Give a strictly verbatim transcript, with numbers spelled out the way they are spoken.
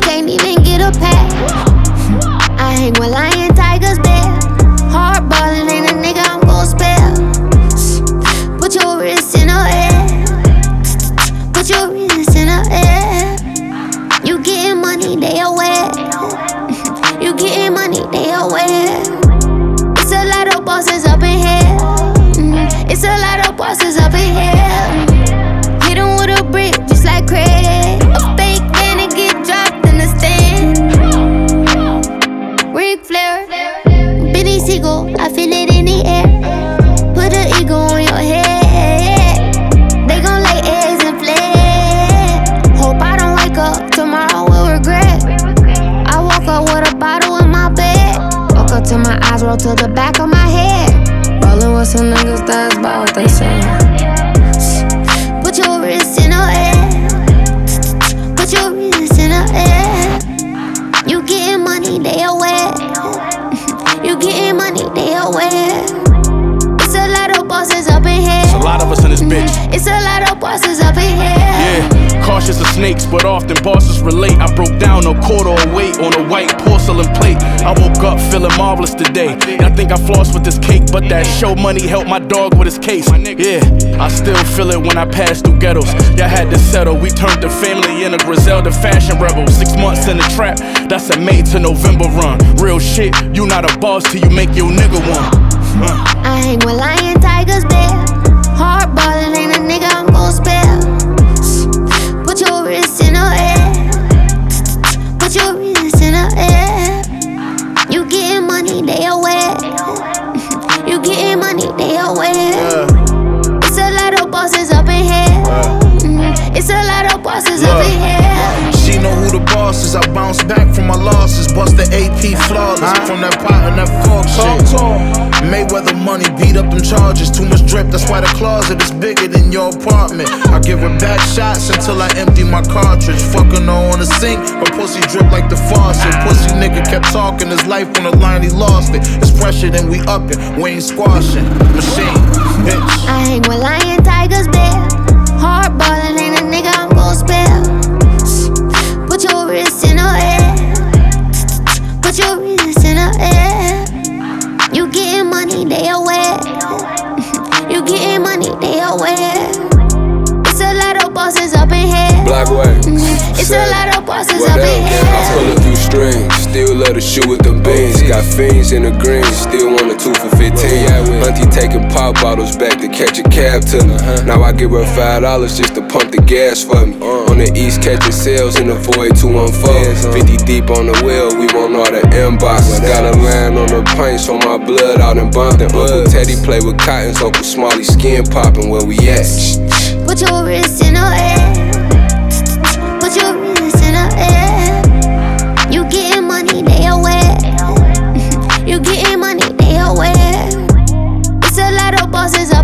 can't even get a pass. I hang with lion, tigers, bear. Hard ballin', ain't a nigga I'm gon' spare. Put your wrist in the air. Put your wrist in the air. You getting money, they aware. You getting money, they aware. It's a lot of bosses up in here. Mm, It's a lot of bosses up in here. Hit 'em with a brick, just like Craig. A fake man and get dropped in the stand. Ric Flair, Benny Siegel, I feel it in the air. Put an ego on your head. They gon' lay eggs and flare. Hope I don't wake up tomorrow with regret. I woke up with a bottle in my bed. Woke up till my eyes roll to the back of my head. Rollin' with some niggas, that's about what they say. Put your wrist in the air. Put your wrist in the air. You getting money, they aware. You getting money, they aware. It's a lot of bosses up in here. It's a lot of us in this bitch. It's a lot of bosses up in here. Yeah, cautious of snakes, but often bosses relate. I broke down a quarter of weight on a white porcelain plate. I woke up feeling marvelous today. And I think I flossed with this cake, but that show money helped my dog with his case. Yeah, I still feel it when I pass through ghettos. Y'all had to settle. We turned the family into Griselda fashion rebel. Six months in the trap, that's a May to November run. Real shit, you not a boss till you make your nigga one. Uh. I hang with lion, tigers, bear. Hard ballin', ain't a nigga I'm gon' spare. Put your wrist in the air. Put your wrist in the air. You getting money, they aware. You getting money, they aware. It's a lot of bosses up in here. Mm, It's a lot of bosses up in here. She know who the boss is. I bounce back from my losses. Bust the A P flawless from that pot and that fork shit. Mayweather money beat up them charges. Too much drip, that's why the closet is bigger than your apartment. I give her back shots until I empty my cartridge. Fucking her on the sink, her pussy drip like the faucet. Pussy nigga kept talking his life on the line, he lost it. It's pressure, then we up it. We ain't squashing. Machine, bitch. I hang with lion, tigers, bear. Hard ballin', ain't a nigga I'm gon' spare. Put your wrist in the air. Put your wrist in the air. You getting money, they aware. You getting money, they aware. It's a lot of bosses up in here. Black wax. It's a lot of bosses What up else? in I here. pull a few strings, still love to shoot with the beans. Got fiends in the green, still want a two for fifteen. Auntie taking pop bottles back to catch a cab to me. Now I give her five dollars just to pump the gas for me. On the east catching sales in the four eight two one four. Fifty deep on the wheel, we want all the inboxes. Got a line on the paint, so my blood out in Bumpton. Uncle Teddy play with cottons, Uncle Smalley skin popping. Where we at? Put your wrist in the air. Put your wrist in the air. You getting money, they aware. You getting money, they aware. It's a lot of bosses up